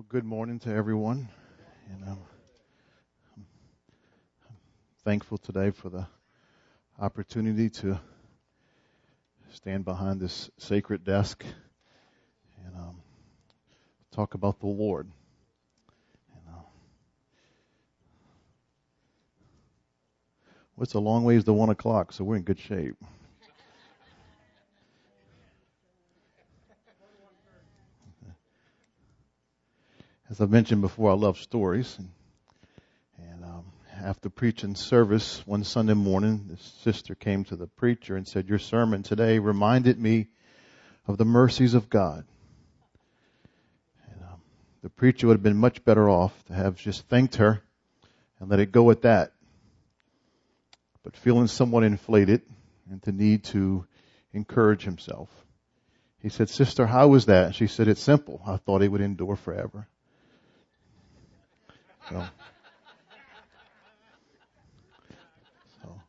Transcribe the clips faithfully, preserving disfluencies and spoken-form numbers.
Well, good morning to everyone. And I'm, I'm thankful today for the opportunity to stand behind this sacred desk and um, talk about the Lord. And, uh, well, it's a long ways to one o'clock, so we're in good shape. As I've mentioned before, I love stories. And, and um, after preaching service one Sunday morning, this sister came to the preacher and said, "Your sermon today reminded me of the mercies of God." And um, the preacher would have been much better off to have just thanked her and let it go at that. But feeling somewhat inflated and the need to encourage himself, he said, "Sister, how was that?" She said, "It's simple. I thought it would endure forever." So, so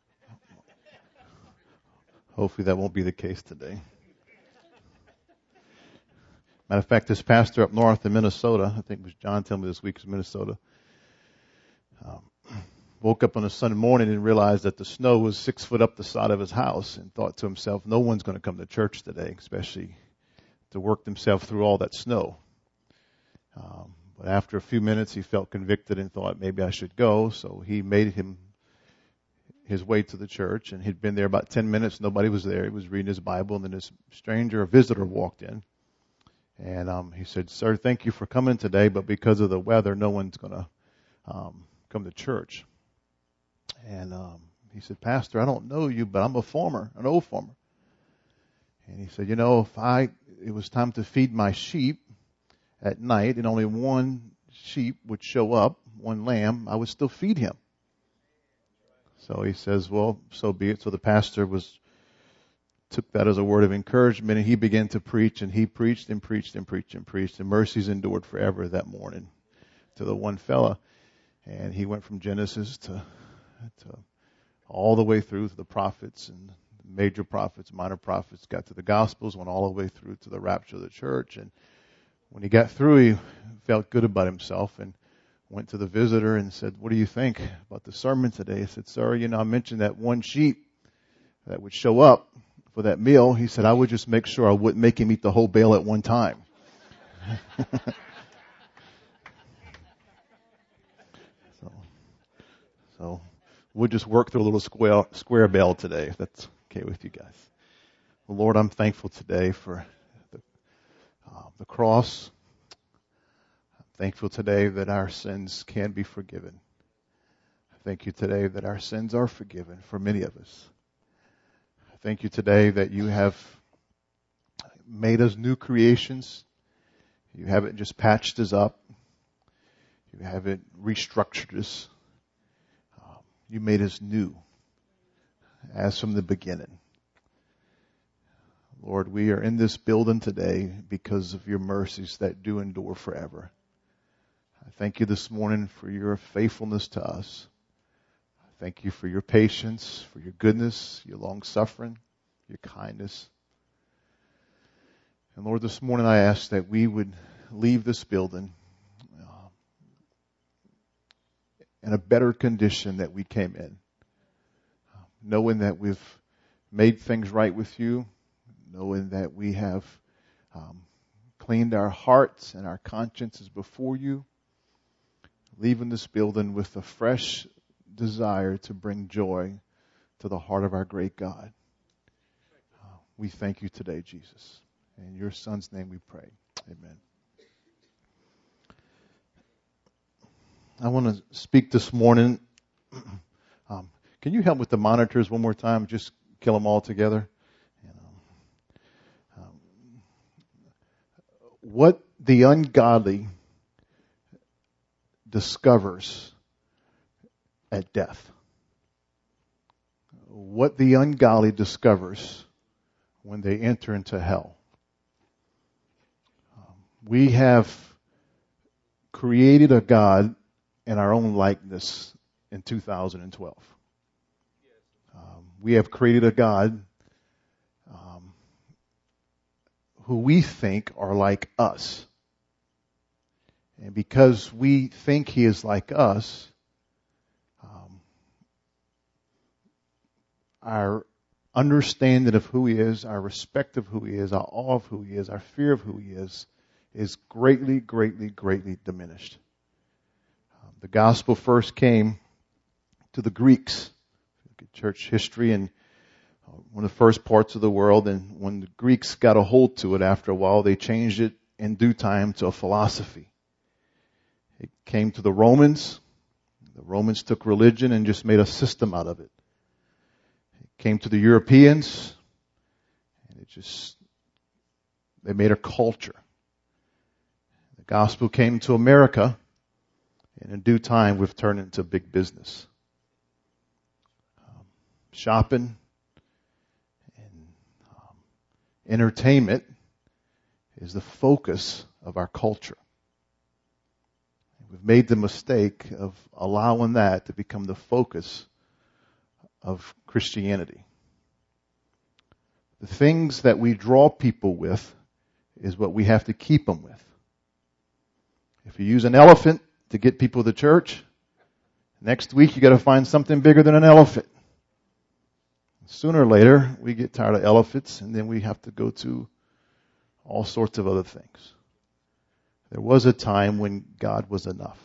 hopefully that won't be the case today. Matter of fact, this pastor up north in Minnesota, I think it was John told me this week, is Minnesota, um, woke up on a Sunday morning and realized that the snow was six foot up the side of his house and thought to himself, no one's going to come to church today, especially to work themselves through all that snow. Um, but after a few minutes, he felt convicted and thought maybe I should go. So he made him his way to the church, and he'd been there about ten minutes. Nobody was there. He was reading his Bible, and then this stranger, a visitor, walked in. And um, he said, "Sir, thank you for coming today, but because of the weather, no one's going to um, come to church." And um, he said, "Pastor, I don't know you, but I'm a farmer, an old farmer." And he said, "You know, if I it was time to feed my sheep at night, and only one sheep would show up, one lamb, I would still feed him." So he says, "Well, so be it." So the pastor was took that as a word of encouragement, and he began to preach, and he preached and preached and preached and preached, and mercies endured forever that morning to the one fella. And he went from Genesis to, to all the way through to the prophets and major prophets, minor prophets, got to the Gospels, went all the way through to the rapture of the church. And when he got through, he felt good about himself and went to the visitor and said, "What do you think about the sermon today?" He said, "Sir, you know, I mentioned that one sheep that would show up for that meal." He said, "I would just make sure I wouldn't make him eat the whole bale at one time." so, so we'll just work through a little square, square bale today, if that's okay with you guys. Well, Lord, I'm thankful today for the, uh, the cross. I'm thankful today that our sins can be forgiven. I thank you today that our sins are forgiven for many of us. I thank you today that you have made us new creations. You haven't just patched us up. You haven't restructured us. Um, you made us new as from the beginning. Lord, we are in this building today because of your mercies that do endure forever. I thank you this morning for your faithfulness to us. I thank you for your patience, for your goodness, your long-suffering, your kindness. And Lord, this morning I ask that we would leave this building uh, in a better condition that we came in, uh, knowing that we've made things right with you, knowing that we have um, cleaned our hearts and our consciences before you, leaving this building with a fresh desire to bring joy to the heart of our great God. Uh, we thank you today, Jesus. In your Son's name we pray. Amen. I want to speak this morning. Um, can you help with the monitors one more time? Just kill them all together. You know, um, what the ungodly discovers at death. What the ungodly discovers when they enter into hell. Um, we have created a God in our own likeness in two thousand twelve. Um, we have created a God um, who we think are like us. And because we think He is like us, um, our understanding of who He is, our respect of who He is, our awe of who He is, our fear of who He is, is greatly, greatly, greatly diminished. Um, the gospel first came to the Greeks. Look at church history and one of the first parts of the world, and when the Greeks got a hold to it after a while, they changed it in due time to a philosophy. It came to the Romans. The Romans took religion and just made a system out of it. Came to the Europeans, and it just, they made a culture. The gospel came to America, and in due time we've turned it into big business. Um, shopping and um, entertainment is the focus of our culture. We've made the mistake of allowing that to become the focus of Christianity. The things that we draw people with is what we have to keep them with. If you use an elephant to get people to church, next week you got to find something bigger than an elephant. Sooner or later, we get tired of elephants, and then we have to go to all sorts of other things. There was a time when God was enough.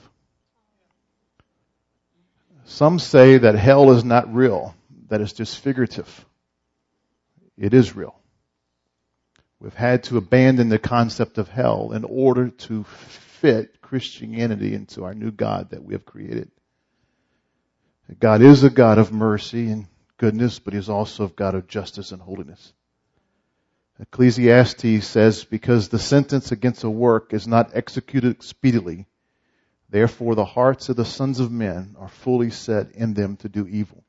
Some say that hell is not real, that it's just figurative. It is real. We've had to abandon the concept of hell in order to fit Christianity into our new God that we have created. God is a God of mercy and goodness, but He's also a God of justice and holiness. Ecclesiastes says, because the sentence against a work is not executed speedily, therefore the hearts of the sons of men are fully set in them to do evil.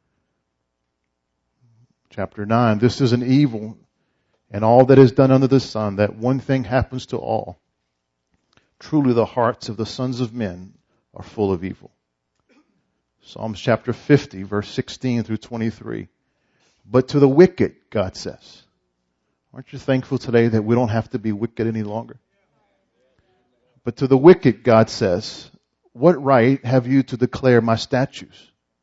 Chapter nine, this is an evil and all that is done under the sun, that one thing happens to all. Truly the hearts of the sons of men are full of evil. Psalms chapter fifty, verse sixteen through twenty-three. But to the wicked, God says. Aren't you thankful today that we don't have to be wicked any longer? But to the wicked, God says, what right have you to declare my statutes?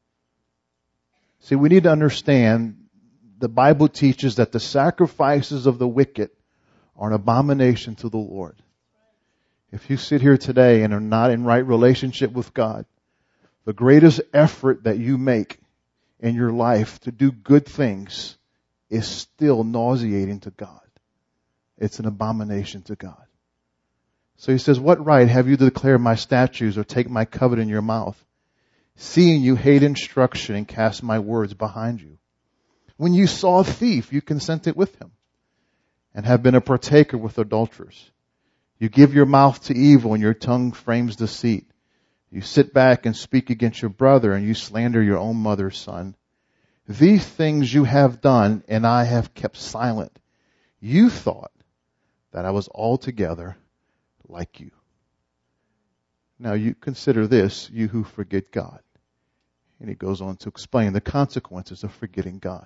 See, we need to understand the Bible teaches that the sacrifices of the wicked are an abomination to the Lord. If you sit here today and are not in right relationship with God, the greatest effort that you make in your life to do good things is still nauseating to God. It's an abomination to God. So he says, what right have you to declare my statutes or take my covenant in your mouth, seeing you hate instruction and cast my words behind you? When you saw a thief, you consented with him and have been a partaker with adulterers. You give your mouth to evil and your tongue frames deceit. You sit back and speak against your brother and you slander your own mother's son. These things you have done, and I have kept silent. You thought that I was altogether like you. Now you consider this, you who forget God. And he goes on to explain the consequences of forgetting God.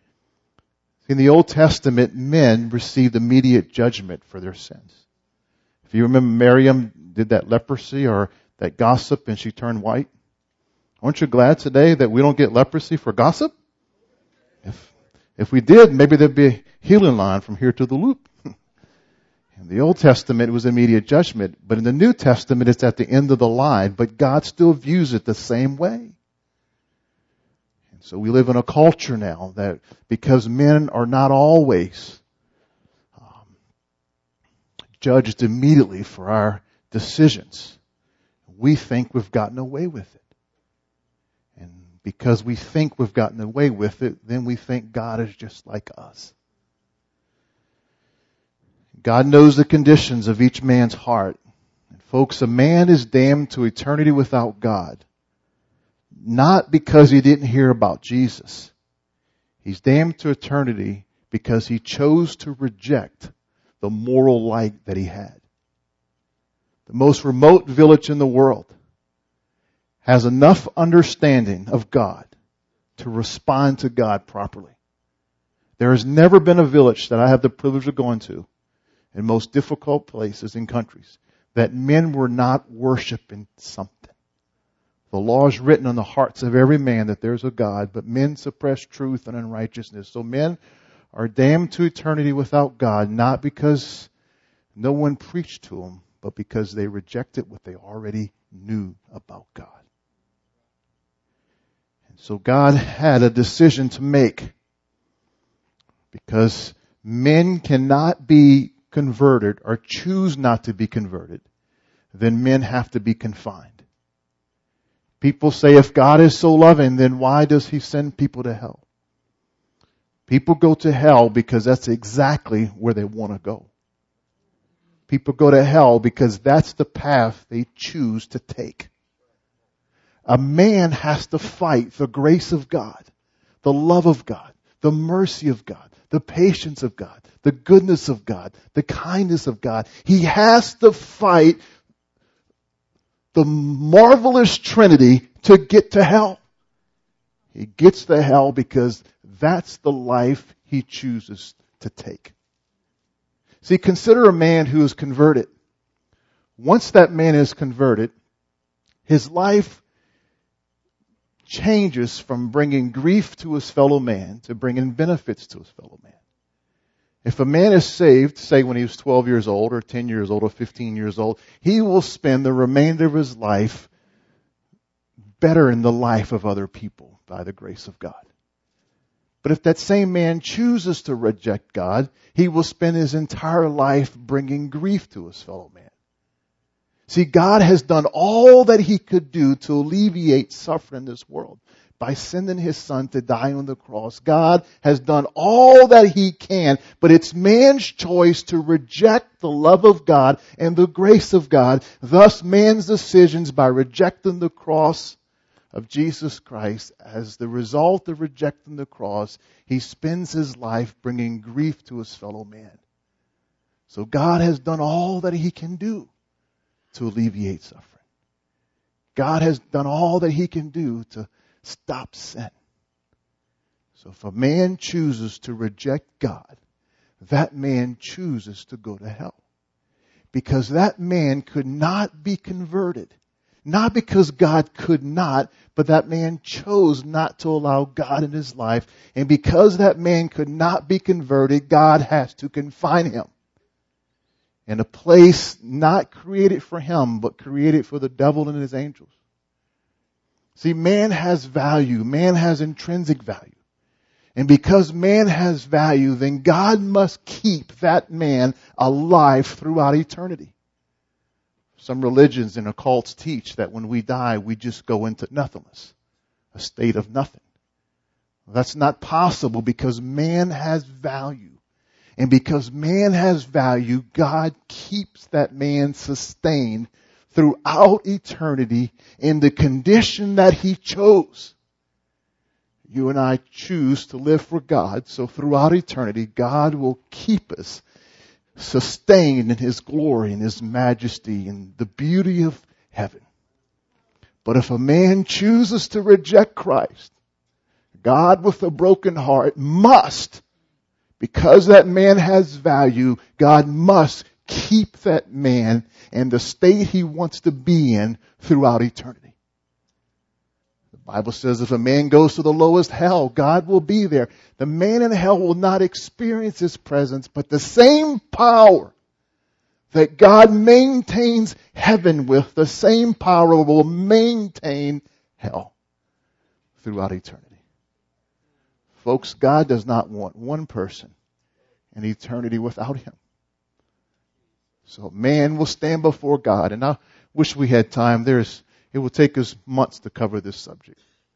In the Old Testament, men received immediate judgment for their sins. If you remember, Miriam did that leprosy or that gossip and she turned white. Aren't you glad today that we don't get leprosy for gossip? If if we did, maybe there'd be a healing line from here to the loop. In the Old Testament, it was immediate judgment. But in the New Testament, it's at the end of the line. But God still views it the same way. And so we live in a culture now that because men are not always um, judged immediately for our decisions, we think we've gotten away with it. And because we think we've gotten away with it, then we think God is just like us. God knows the conditions of each man's heart. And folks, a man is damned to eternity without God. Not because he didn't hear about Jesus. He's damned to eternity because he chose to reject the moral light that he had. The most remote village in the world has enough understanding of God to respond to God properly. There has never been a village that I have the privilege of going to in most difficult places and countries that men were not worshiping something. The law is written on the hearts of every man that there's a God, but men suppress truth and unrighteousness. So men are damned to eternity without God, not because no one preached to them, but because they rejected what they already knew about God. And so God had a decision to make, because men cannot be converted or choose not to be converted, then men have to be confined. People say, if God is so loving, then why does He send people to hell? People go to hell because that's exactly where they want to go. People go to hell because that's the path they choose to take. A man has to fight the grace of God, the love of God, the mercy of God, the patience of God, the goodness of God, the kindness of God. He has to fight the marvelous Trinity to get to hell. He gets to hell because that's the life he chooses to take. See, consider a man who is converted. Once that man is converted, his life changes from bringing grief to his fellow man to bringing benefits to his fellow man. If a man is saved, say when he was twelve years old or ten years old or fifteen years old, he will spend the remainder of his life better in the life of other people by the grace of God. But if that same man chooses to reject God, he will spend his entire life bringing grief to his fellow man. See, God has done all that He could do to alleviate suffering in this world by sending His Son to die on the cross. God has done all that He can, but it's man's choice to reject the love of God and the grace of God. Thus, man's decisions by rejecting the cross of Jesus Christ, as the result of rejecting the cross, he spends his life bringing grief to his fellow man. So God has done all that He can do to alleviate suffering. God has done all that He can do to stop sin. So if a man chooses to reject God, that man chooses to go to hell. Because that man could not be converted. Not because God could not, but that man chose not to allow God in his life. And because that man could not be converted, God has to confine him in a place not created for him, but created for the devil and his angels. See, man has value. Man has intrinsic value. And because man has value, then God must keep that man alive throughout eternity. Some religions and occults teach that when we die, we just go into nothingness, a state of nothing. Well, that's not possible because man has value. And because man has value, God keeps that man sustained throughout eternity in the condition that He chose. You and I choose to live for God, so throughout eternity, God will keep us sustained in His glory and His majesty and the beauty of heaven. But if a man chooses to reject Christ, God with a broken heart must, because that man has value, God must keep that man in the state he wants to be in throughout eternity. The Bible says if a man goes to the lowest hell, God will be there. The man in hell will not experience His presence, but the same power that God maintains heaven with, the same power will maintain hell throughout eternity. Folks, God does not want one person in eternity without Him. So man will stand before God, and I wish we had time. There's, it will take us months to cover this subject.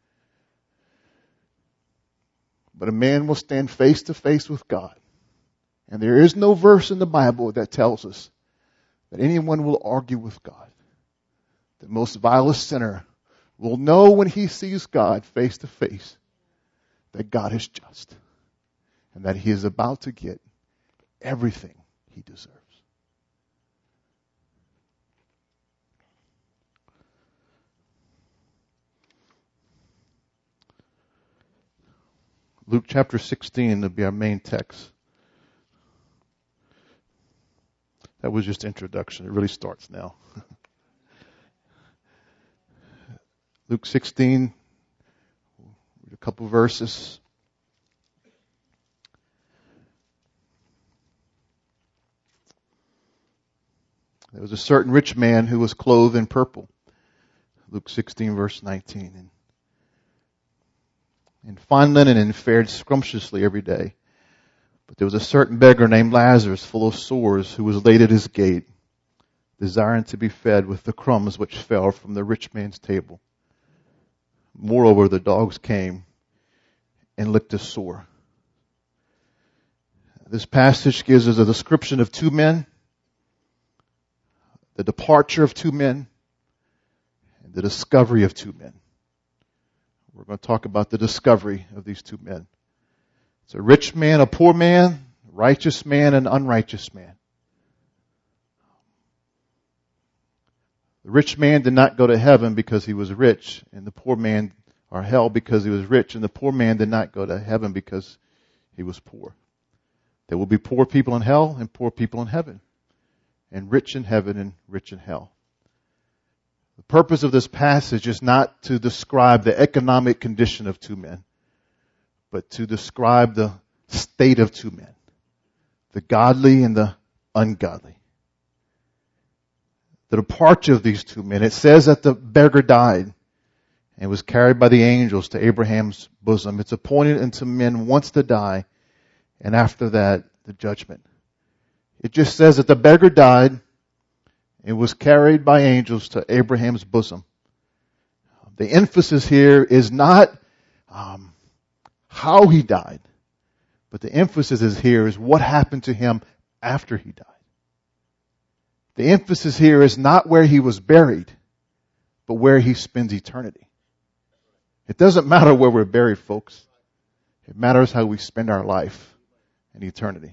But a man will stand face to face with God. And there is no verse in the Bible that tells us that anyone will argue with God. The most vilest sinner will know when he sees God face to face that God is just and that he is about to get everything he deserves. Luke chapter sixteen will be our main text. That was just introduction. It really starts now. Luke sixteen, a couple verses. There was a certain rich man who was clothed in purple. Luke sixteen, verse nineteen. And in fine linen and fared scrumptiously every day. But there was a certain beggar named Lazarus, full of sores, who was laid at his gate, desiring to be fed with the crumbs which fell from the rich man's table. Moreover, the dogs came and licked his sore. This passage gives us a description of two men, the departure of two men, and the discovery of two men. We're going to talk about the discovery of these two men. It's a rich man, a poor man, righteous man, an unrighteous man. The rich man did not go to heaven because he was rich, and the poor man, or hell because he was rich, and the poor man did not go to heaven because he was poor. There will be poor people in hell and poor people in heaven, and rich in heaven and rich in hell. The purpose of this passage is not to describe the economic condition of two men, but to describe the state of two men, the godly and the ungodly. The departure of these two men, it says that the beggar died and was carried by the angels to Abraham's bosom. It's appointed unto men once to die, and after that, the judgment. It just says that the beggar died and was carried by angels to Abraham's bosom. The emphasis here is not um, how he died, but the emphasis is here is what happened to him after he died. The emphasis here is not where he was buried, but where he spends eternity. It doesn't matter where we're buried, folks. It matters how we spend our life in eternity.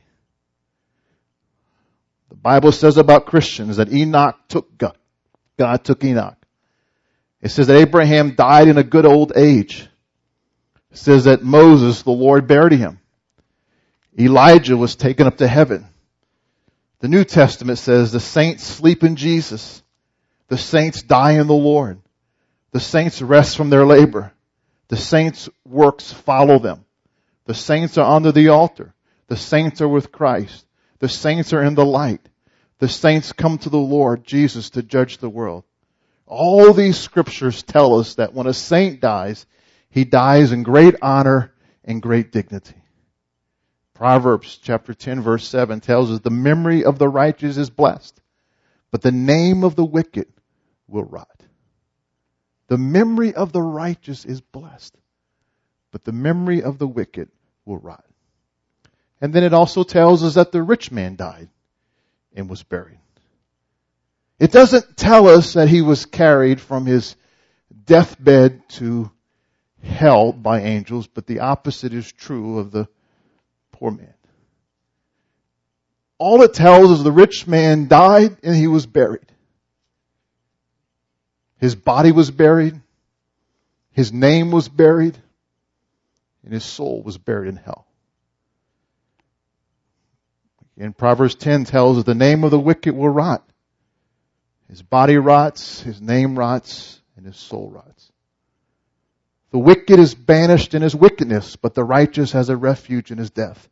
The Bible says about Christians that Enoch took God. God took Enoch. It says that Abraham died in a good old age. It says that Moses, the Lord, buried him. Elijah was taken up to heaven. The New Testament says the saints sleep in Jesus. The saints die in the Lord. The saints rest from their labor. The saints' works follow them. The saints are under the altar. The saints are with Christ. The saints are in the light. The saints come to the Lord Jesus to judge the world. All these scriptures tell us that when a saint dies, he dies in great honor and great dignity. Proverbs chapter ten verse seven tells us the memory of the righteous is blessed, but the name of the wicked will rot. The memory of the righteous is blessed, but the memory of the wicked will rot. And then it also tells us that the rich man died and was buried. It doesn't tell us that he was carried from his deathbed to hell by angels, but the opposite is true of the poor man. All it tells us the rich man died and he was buried. His body was buried. His name was buried. And his soul was buried in hell. And Proverbs ten tells us the name of the wicked will rot. His body rots, his name rots, and his soul rots. The wicked is banished in his wickedness, but the righteous has a refuge in his death.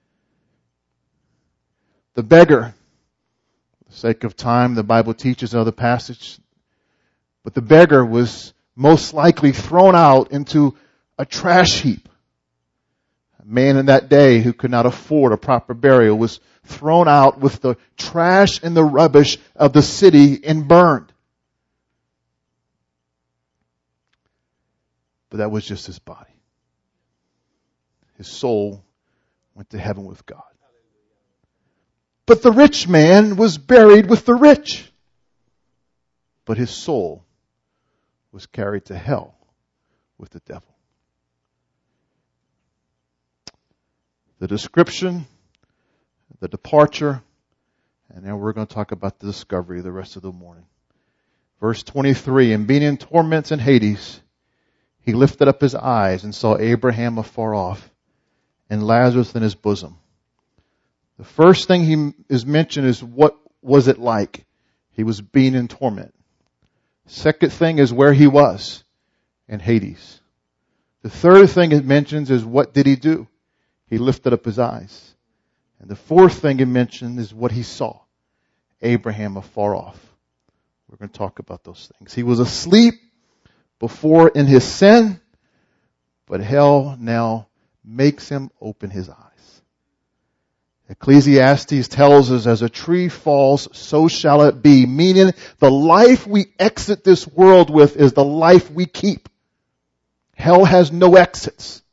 The beggar, for the sake of time, the Bible teaches another passage, but the beggar was most likely thrown out into a trash heap. A man in that day who could not afford a proper burial was thrown out with the trash and the rubbish of the city and burned. But that was just his body. His soul went to heaven with God. But the rich man was buried with the rich. But his soul was carried to hell with the devil. The description, the departure, and now we're going to talk about the discovery the rest of the morning. Verse twenty-three, and being in torments in Hades, he lifted up his eyes and saw Abraham afar off and Lazarus in his bosom. The first thing he is mentioned is what was it like? He was being in torment. Second thing is where he was, in Hades. The third thing it mentions is what did he do? He lifted up his eyes. And the fourth thing it mentions is what he saw. Abraham afar off. We're going to talk about those things. He was asleep before in his sin, but hell now makes him open his eyes. Ecclesiastes tells us, as a tree falls, so shall it be. Meaning, the life we exit this world with is the life we keep. Hell has no exits.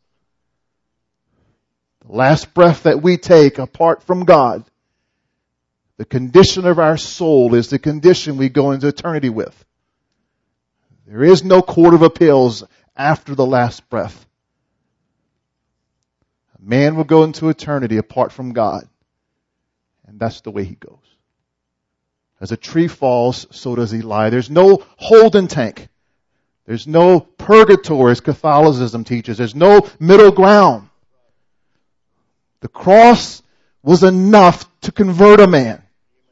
The last breath that we take apart from God, the condition of our soul is the condition we go into eternity with. There is no court of appeals after the last breath. A man will go into eternity apart from God. And that's the way he goes. As a tree falls, so does he lie. There's no holding tank. There's no purgatory, as Catholicism teaches. There's no middle ground. The cross was enough to convert a man.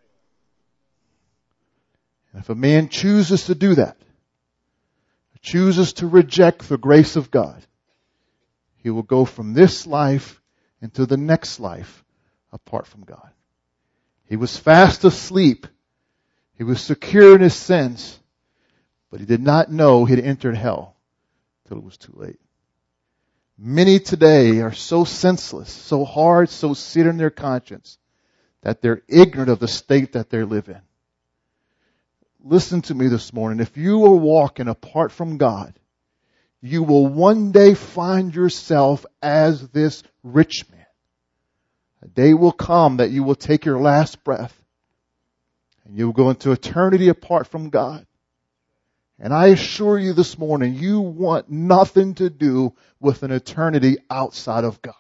And if a man chooses to do that, chooses to reject the grace of God, he will go from this life into the next life apart from God. He was fast asleep. He was secure in his sins, but he did not know he had entered hell till it was too late. Many today are so senseless, so hard, so seared in their conscience that they're ignorant of the state that they live in. Listen to me this morning. If you are walking apart from God, you will one day find yourself as this rich man. A day will come that you will take your last breath and you will go into eternity apart from God. And I assure you this morning, you want nothing to do with an eternity outside of God.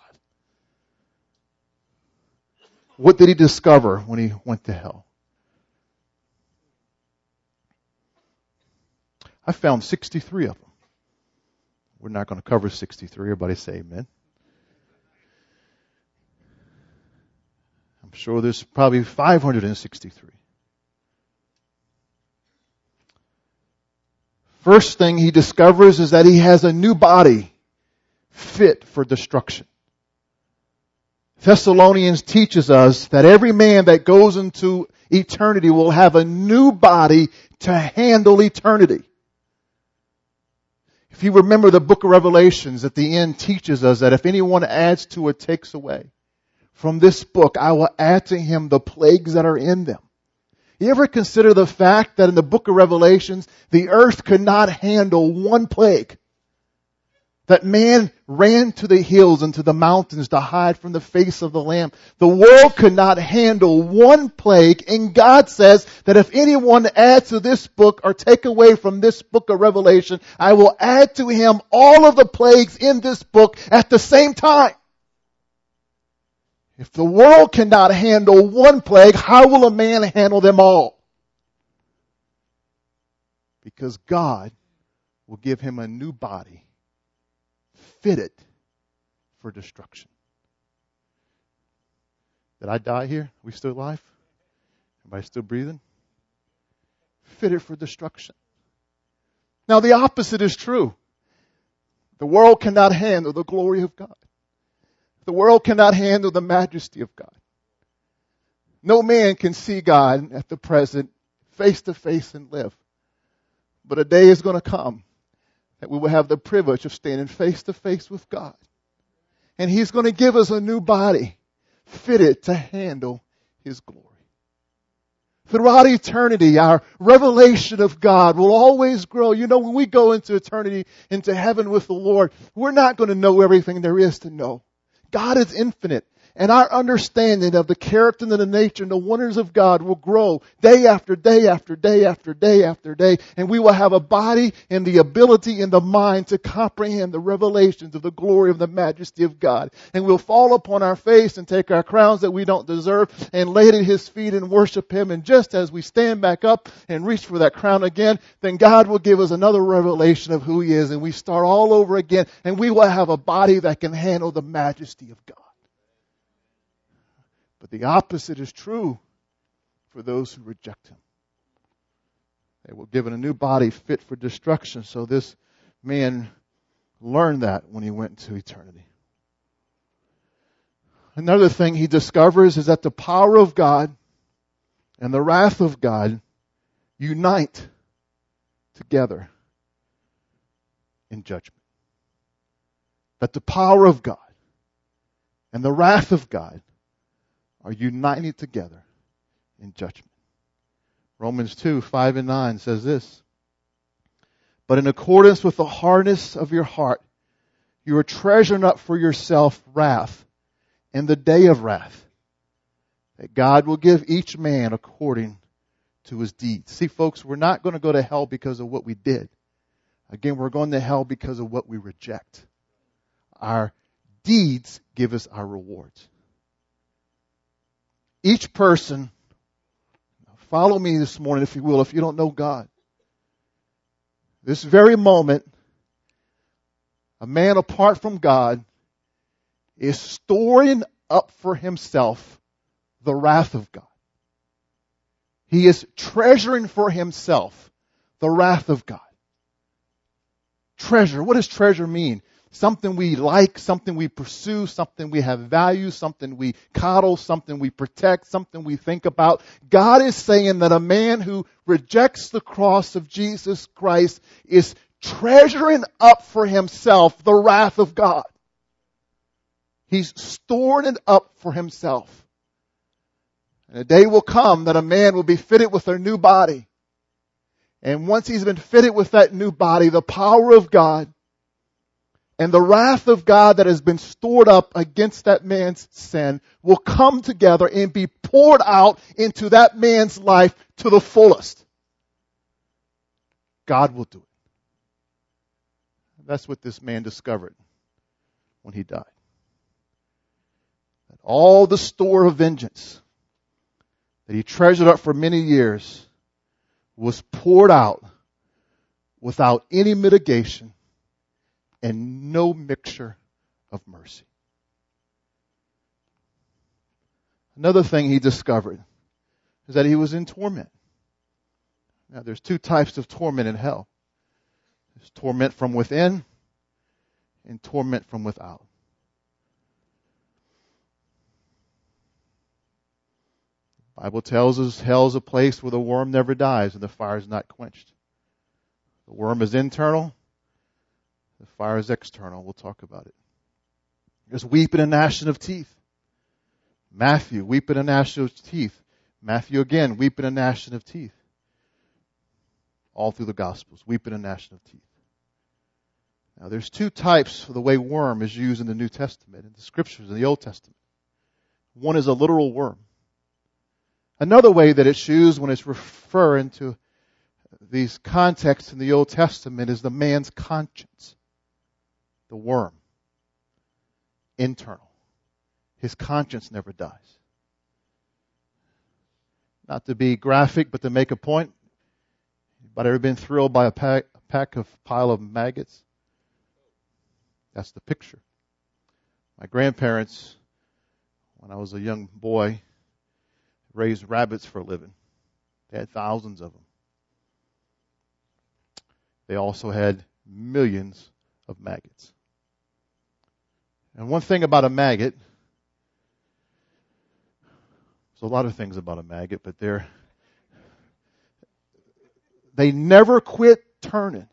What did he discover when he went to hell? I found sixty-three of them. We're not going to cover sixty-three. Everybody say amen. I'm sure there's probably five hundred sixty-three. First thing he discovers is that he has a new body fit for destruction. Thessalonians teaches us that every man that goes into eternity will have a new body to handle eternity. If you remember, the book of Revelations at the end teaches us that if anyone adds to or takes away from this book, I will add to him the plagues that are in them. You ever consider the fact that in the book of Revelations, the earth could not handle one plague? That man ran to the hills and to the mountains to hide from the face of the Lamb. The world could not handle one plague, and God says that if anyone adds to this book or take away from this book of Revelation, I will add to him all of the plagues in this book at the same time. If the world cannot handle one plague, how will a man handle them all? Because God will give him a new body fitted for destruction. Did I die here? Are we still alive? Everybody still breathing? Fitted for destruction. Now the opposite is true. The world cannot handle the glory of God. The world cannot handle the majesty of God. No man can see God at the present face to face and live. But a day is going to come that we will have the privilege of standing face to face with God. And He's going to give us a new body fitted to handle His glory. Throughout eternity, our revelation of God will always grow. You know, when we go into eternity, into heaven with the Lord, we're not going to know everything there is to know. God is infinite. And our understanding of the character and the nature and the wonders of God will grow day after day after day after day after day. And we will have a body and the ability and the mind to comprehend the revelations of the glory of the majesty of God. And we'll fall upon our face and take our crowns that we don't deserve and lay it at His feet and worship Him. And just as we stand back up and reach for that crown again, then God will give us another revelation of who He is. And we start all over again. And we will have a body that can handle the majesty of God. But the opposite is true. for those who reject him. They were given a new body fit for destruction. So this man learned that when he went into eternity. Another thing he discovers is that the power of God and the wrath of God unite together in judgment. That the power of God and the wrath of God are united together in judgment. Romans two, five and nine says this. But in accordance with the hardness of your heart, you are treasuring up for yourself wrath in the day of wrath, that God will give each man according to his deeds. See, folks, we're not going to go to hell because of what we did. Again, we're going to hell because of what we reject. Our deeds give us our rewards. Each person, follow me this morning, if you will, if you don't know God. This very moment, a man apart from God is storing up for himself the wrath of God. He is treasuring for himself the wrath of God. Treasure. What does treasure mean? Something we like, something we pursue, something we have value, something we coddle, something we protect, something we think about. God is saying that a man who rejects the cross of Jesus Christ is treasuring up for himself the wrath of God. He's storing it up for himself. And a day will come that a man will be fitted with a new body. And once he's been fitted with that new body, the power of God and the wrath of God that has been stored up against that man's sin will come together and be poured out into that man's life to the fullest. God will do it. That's what this man discovered when he died. That all the store of vengeance that he treasured up for many years was poured out without any mitigation and no mixture of mercy. Another thing he discovered is that he was in torment. Now, there's two types of torment in hell. There's torment from within and torment from without. The Bible tells us hell is a place where the worm never dies and the fire is not quenched. The worm is internal. The fire is external. We'll talk about it. There's weeping and gnashing of teeth. Matthew, weeping and gnashing of teeth. Matthew again, weeping and gnashing of teeth. All through the Gospels, weeping and gnashing of teeth. Now there's two types of the way worm is used in the New Testament, in the Scriptures, in the Old Testament. One is a literal worm. Another way that it's used when it's referring to these contexts in the Old Testament is the man's conscience. The worm. Internal. His conscience never dies. Not to be graphic, but to make a point. Anybody ever been thrilled by a pack, a pack of pile of maggots? That's the picture. My grandparents, when I was a young boy, raised rabbits for a living. They had thousands of them. They also had millions of maggots. And one thing about a maggot, there's a lot of things about a maggot, but they're, they never quit turning.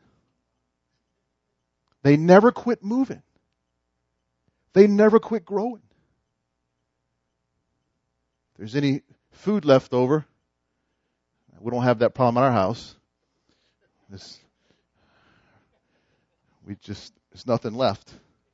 They never quit moving. They never quit growing. If there's any food left over, we don't have that problem in our house. This, we just, there's nothing left.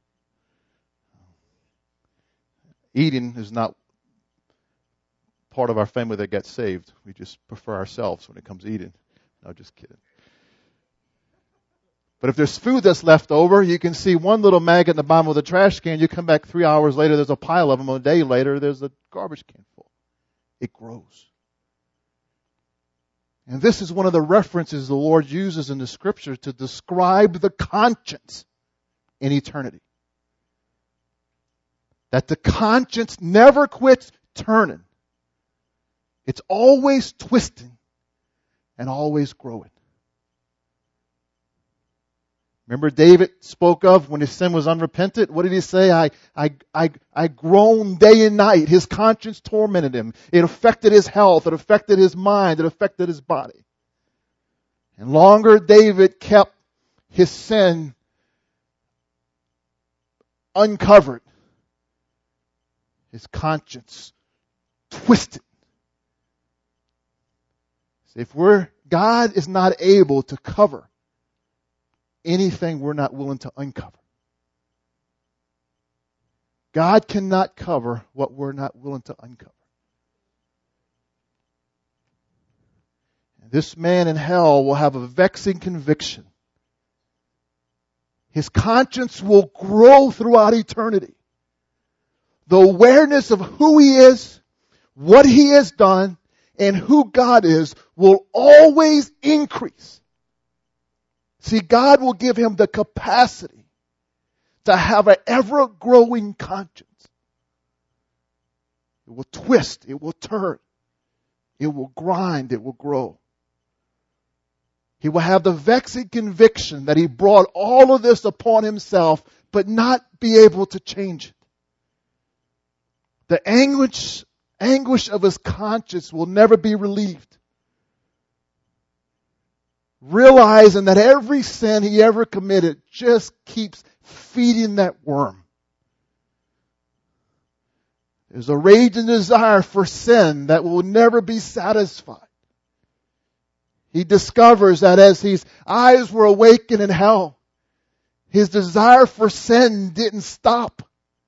Eating is not part of our family that gets saved. We just prefer ourselves when it comes to eating. No, just kidding. But if there's food that's left over, you can see one little maggot in the bottom of the trash can. You come back three hours later, there's a pile of them. A day later, there's a garbage can full. It grows. And this is one of the references the Lord uses in the Scripture to describe the conscience in eternity. That the conscience never quits turning. It's always twisting and always growing. Remember David spoke of when his sin was unrepentant? What did he say? I, I, I, I groaned day and night. His conscience tormented him. It affected his health. It affected his mind. It affected his body. And longer David kept his sin uncovered, his conscience twisted. If we're, God is not able to cover anything we're not willing to uncover. God cannot cover what we're not willing to uncover. This man in hell will have a vexing conviction. His conscience will grow throughout eternity. The awareness of who he is, what he has done, and who God is will always increase. See, God will give him the capacity to have an ever-growing conscience. It will twist. It will turn. It will grind. It will grow. He will have the vexing conviction that he brought all of this upon himself, but not be able to change it. The anguish, anguish of his conscience will never be relieved. Realizing that every sin he ever committed just keeps feeding that worm. There's a raging desire for sin that will never be satisfied. He discovers that as his eyes were awakened in hell, his desire for sin didn't stop.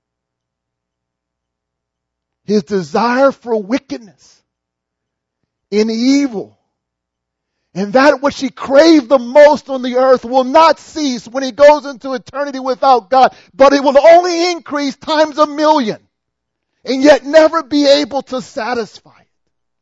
His desire for wickedness and evil, and that which he craved the most on the earth, will not cease when he goes into eternity without God, but it will only increase times a million and yet never be able to satisfy it.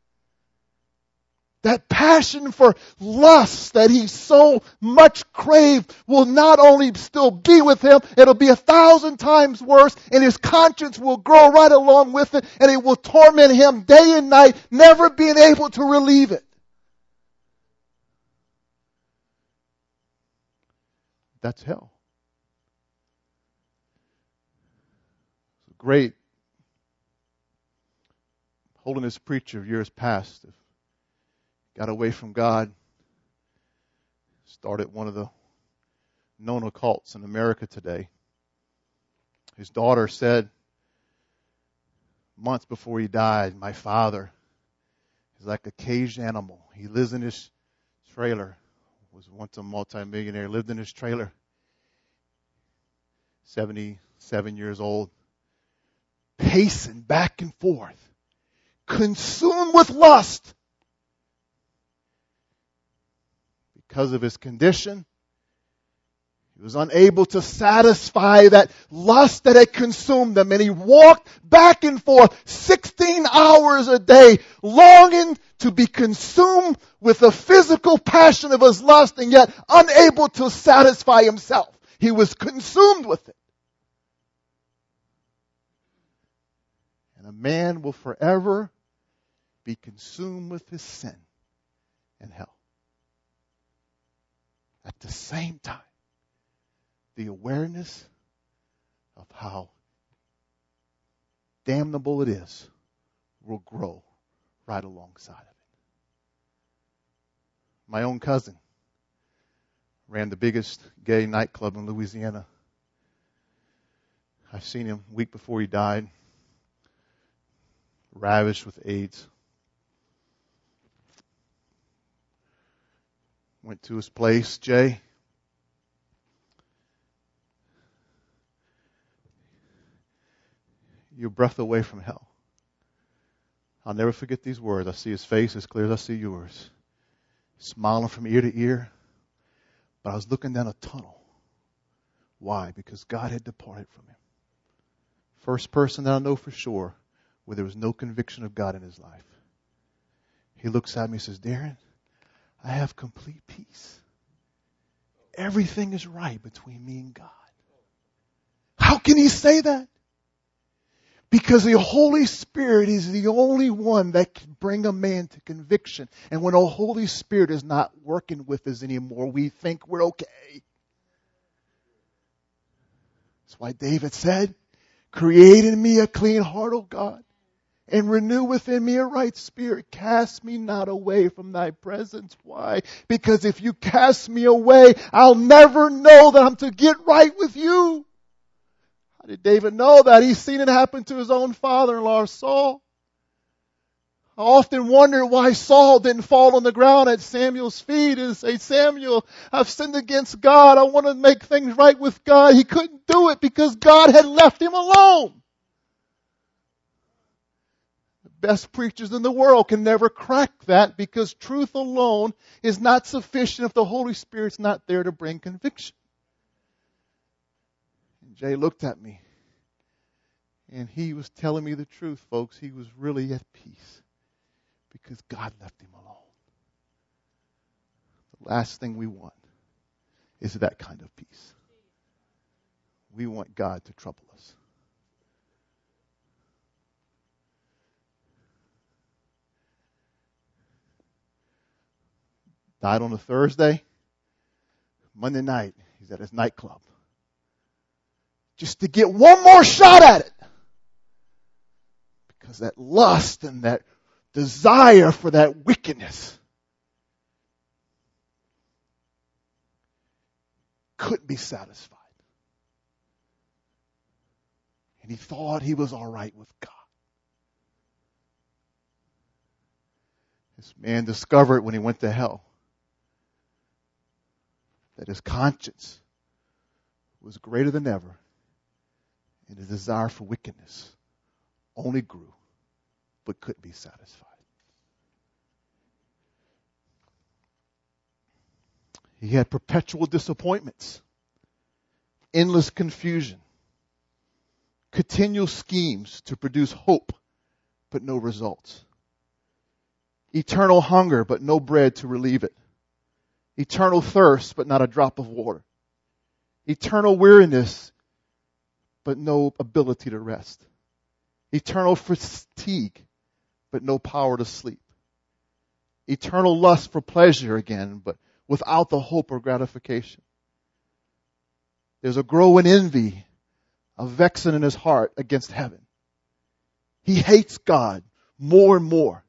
That passion for lust that he so much craved will not only still be with him, it'll be a thousand times worse, and his conscience will grow right along with it, and it will torment him day and night, never being able to relieve it. That's hell. It's a great holiness preacher of years past got away from God, started one of the known occults in America today. His daughter said months before he died, my father is like a caged animal. He lives in his trailer. Was once a multimillionaire, lived in his trailer. seventy-seven years old. Pacing back and forth. Consumed with lust. Because of his condition, he was unable to satisfy that lust that had consumed him. And he walked back and forth sixteen hours a day, longing to be consumed with the physical passion of his lust, and yet unable to satisfy himself. He was consumed with it. And a man will forever be consumed with his sin in hell. At the same time, the awareness of how damnable it is will grow right alongside of it. My own cousin ran the biggest gay nightclub in Louisiana. I've seen him a week before he died, ravished with AIDS. Went to his place, Jay. You're a breath away from hell. I'll never forget these words. I see his face as clear as I see yours. Smiling from ear to ear. But I was looking down a tunnel. Why? Because God had departed from him. First person that I know for sure where there was no conviction of God in his life. He looks at me and says, Darren, I have complete peace. Everything is right between me and God. How can he say that? Because the Holy Spirit is the only one that can bring a man to conviction. And when the Holy Spirit is not working with us anymore, we think we're okay. That's why David said, create in me a clean heart, O God, and renew within me a right spirit. Cast me not away from thy presence. Why? Because if you cast me away, I'll never know that I'm to get right with you. How did David know that? He's seen it happen to his own father-in-law, Saul. I often wonder why Saul didn't fall on the ground at Samuel's feet and say, Samuel, I've sinned against God. I want to make things right with God. He couldn't do it because God had left him alone. The best preachers in the world can never crack that because truth alone is not sufficient if the Holy Spirit's not there to bring conviction. Jay looked at me, and he was telling me the truth, folks. He was really at peace because God left him alone. The last thing we want is that kind of peace. We want God to trouble us. Died on a Thursday. Monday night, he's at his nightclub. Just to get one more shot at it. Because that lust and that desire for that wickedness couldn't be satisfied. And he thought he was all right with God. This man discovered when he went to hell that his conscience was greater than ever. And his desire for wickedness only grew, but couldn't be satisfied. He had perpetual disappointments, endless confusion, continual schemes to produce hope, but no results. Eternal hunger, but no bread to relieve it. Eternal thirst, but not a drop of water. Eternal weariness, but no ability to rest. Eternal fatigue, but no power to sleep. Eternal lust for pleasure again, but without the hope or gratification. There's a growing envy, a vexing in his heart against heaven. He hates God more and more.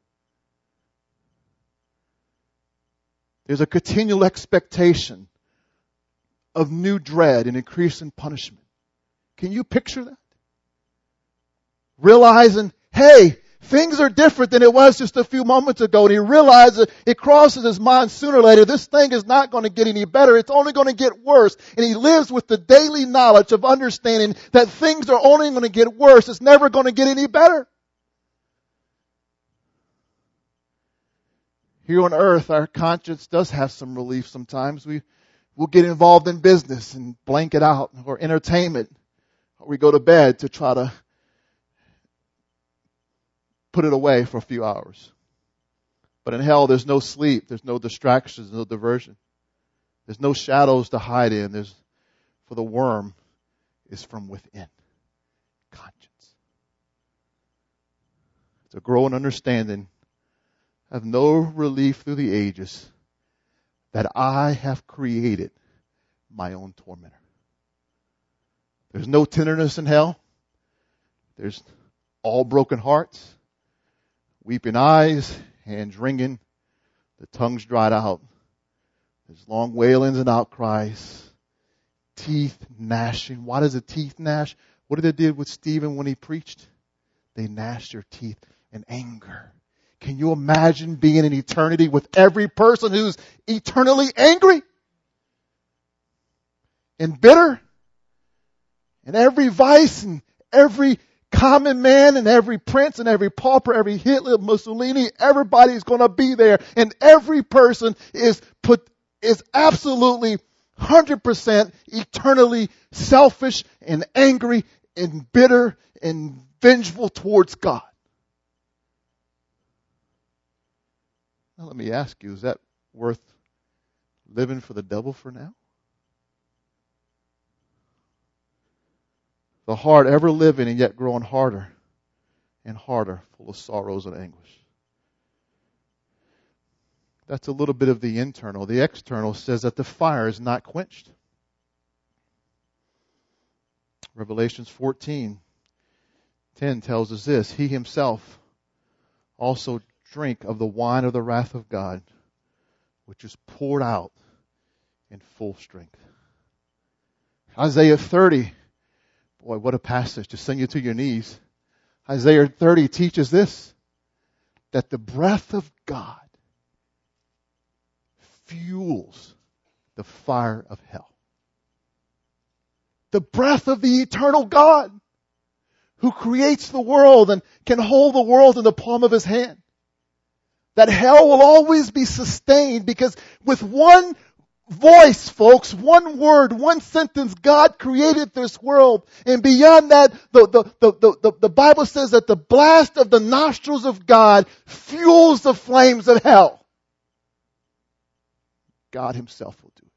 There's a continual expectation of new dread and increasing punishment. Can you picture that? Realizing, hey, things are different than it was just a few moments ago. And he realizes it crosses his mind sooner or later. This thing is not going to get any better. It's only going to get worse. And he lives with the daily knowledge of understanding that things are only going to get worse. It's never going to get any better. Here on earth, our conscience does have some relief sometimes. We will get involved in business and blank it out, or entertainment. Or we go to bed to try to put it away for a few hours. But in hell, there's no sleep. There's no distractions, no diversion. There's no shadows to hide in. There's, for the worm is from within. Conscience. It's a growing understanding of no relief through the ages that I have created my own tormentor. There's no tenderness in hell. There's all broken hearts, weeping eyes, hands wringing, the tongues dried out. There's long wailings and outcries, teeth gnashing. Why does the teeth gnash? What did they do with Stephen when he preached? They gnashed their teeth in anger. Can you imagine being in eternity with every person who's eternally angry and bitter? And every vice and every common man and every prince and every pauper, every Hitler, Mussolini, everybody's going to be there. And every person is put, is absolutely one hundred percent eternally selfish and angry and bitter and vengeful towards God. Now let me ask you, is that worth living for the devil for now? The heart ever living and yet growing harder and harder, full of sorrows and anguish. That's a little bit of the internal. The external says that the fire is not quenched. Revelations fourteen ten tells us this: He himself also drank of the wine of the wrath of God, which is poured out in full strength. Isaiah thirty, boy, what a passage to send you to your knees. Isaiah thirty teaches this, that the breath of God fuels the fire of hell. The breath of the eternal God, who creates the world and can hold the world in the palm of his hand. That hell will always be sustained because with one voice, folks, one word, one sentence, God created this world. And beyond that, the, the, the, the, the Bible says that the blast of the nostrils of God fuels the flames of hell. God himself will do it.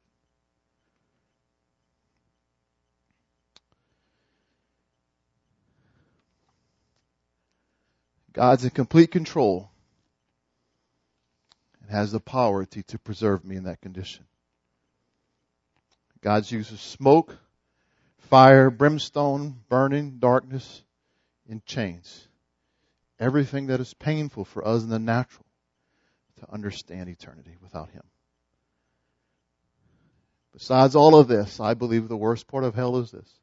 God's in complete control and has the power to, to preserve me in that condition. God's uses smoke, fire, brimstone, burning, darkness, and chains. Everything that is painful for us in the natural to understand eternity without him. Besides all of this, I believe the worst part of hell is this.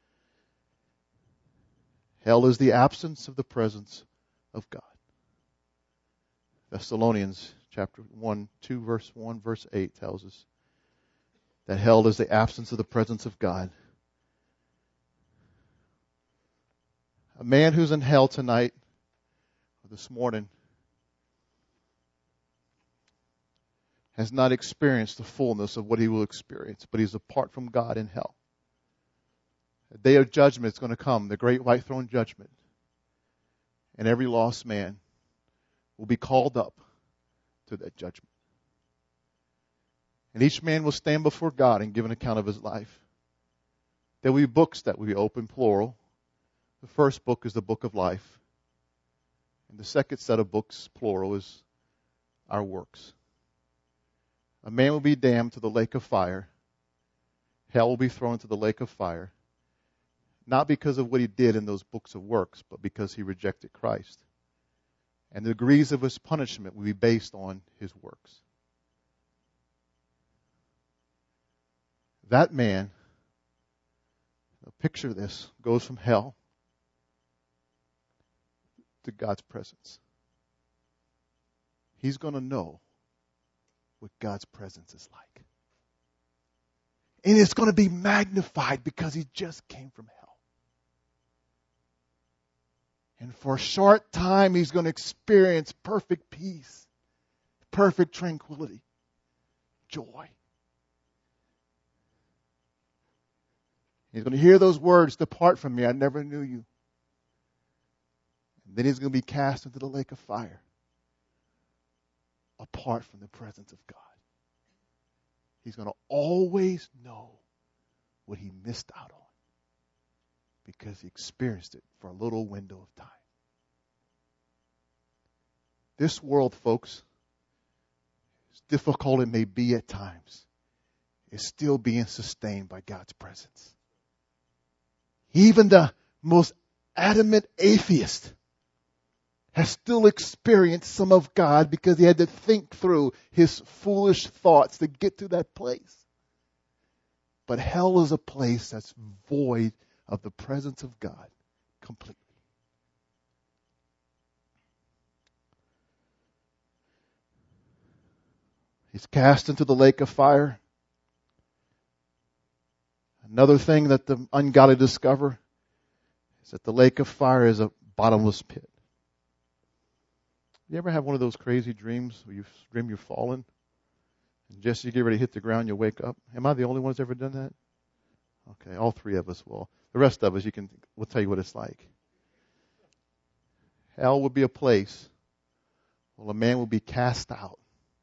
Hell is the absence of the presence of God. Thessalonians chapter one, two, verse one, verse eight tells us that hell is the absence of the presence of God. A man who's in hell tonight, or this morning, has not experienced the fullness of what he will experience, but he's apart from God in hell. A day of judgment is going to come, the great white throne judgment. And every lost man will be called up to that judgment. And each man will stand before God and give an account of his life. There will be books that will be open, plural. The first book is the book of life. And the second set of books, plural, is our works. A man will be damned to the lake of fire. Hell will be thrown into the lake of fire. Not because of what he did in those books of works, but because he rejected Christ. And the degrees of his punishment will be based on his works. That man, picture this, goes from hell to God's presence. He's going to know what God's presence is like. And it's going to be magnified because he just came from hell. And for a short time, he's going to experience perfect peace, perfect tranquility, joy. He's going to hear those words, "Depart from me, I never knew you." And then he's going to be cast into the lake of fire, apart from the presence of God. He's going to always know what he missed out on because he experienced it for a little window of time. This world, folks, as difficult it may be at times, is still being sustained by God's presence. Even the most adamant atheist has still experienced some of God because he had to think through his foolish thoughts to get to that place. But hell is a place that's void of the presence of God completely. He's cast into the lake of fire. Another thing that the ungodly discover is that the lake of fire is a bottomless pit. You ever have one of those crazy dreams where you dream you're falling? And just as you get ready to hit the ground, you wake up? Am I the only one who's ever done that? Okay, all three of us will. The rest of us, you can, we'll tell you what it's like. Hell will be a place where a man will be cast out.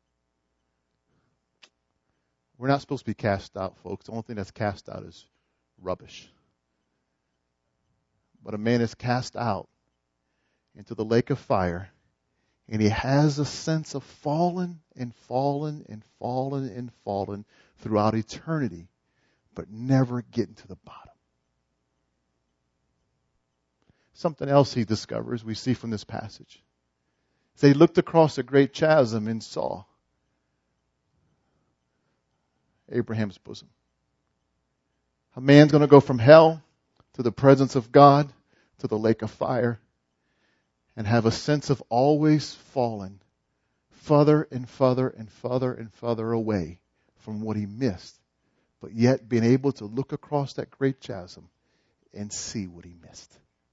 We're not supposed to be cast out, folks. The only thing that's cast out is rubbish. But a man is cast out into the lake of fire. And he has a sense of falling and falling and falling and falling throughout eternity, but never getting to the bottom. Something else he discovers, we see from this passage. So he looked across a great chasm and saw Abraham's bosom. A man's going to go from hell to the presence of God, to the lake of fire, and have a sense of always falling further and further and further and further away from what he missed, but yet being able to look across that great chasm and see what he missed.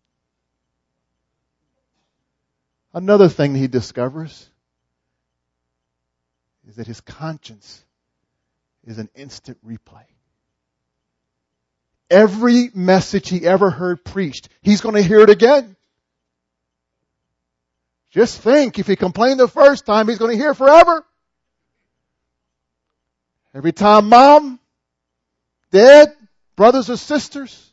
Another thing he discovers is that his conscience is an instant replay. Every message he ever heard preached, he's going to hear it again. Just think, if he complained the first time, he's going to hear forever. Every time mom, dad, brothers or sisters